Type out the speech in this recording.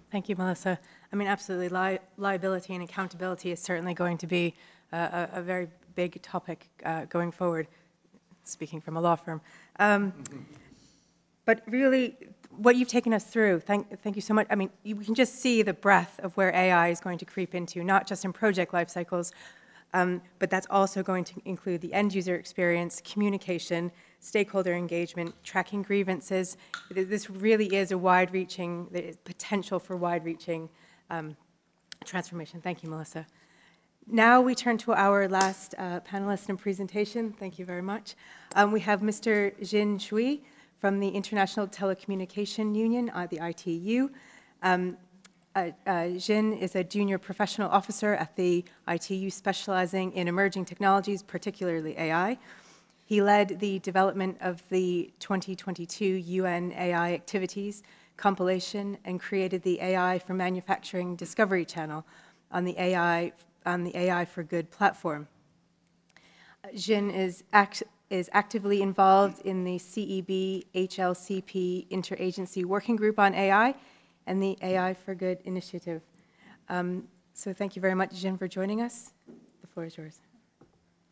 Thank you, Melissa. I mean, absolutely, liability and accountability is certainly going to be a very big topic going forward, speaking from a law firm. But really, what you've taken us through, thank you so much. I mean, you can just see the breadth of where AI is going to creep into, not just in project life cycles, but that's also going to include the end user experience, communication, stakeholder engagement, tracking grievances. This really is a wide-reaching, potential for wide-reaching transformation. Thank you, Melissa. Now we turn to our last panelist in presentation. Thank you very much. We have Mr. Xin Shui from the International Telecommunication Union, the ITU. Xin is a junior professional officer at the ITU specializing in emerging technologies, particularly AI. He led the development of the 2022 UN AI activities compilation and created the AI for Manufacturing Discovery Channel on the AI for Good platform. Xin is actively involved in the CEB HLCP Interagency Working Group on AI and the AI for Good initiative. So thank you very much, Xin, for joining us. The floor is yours.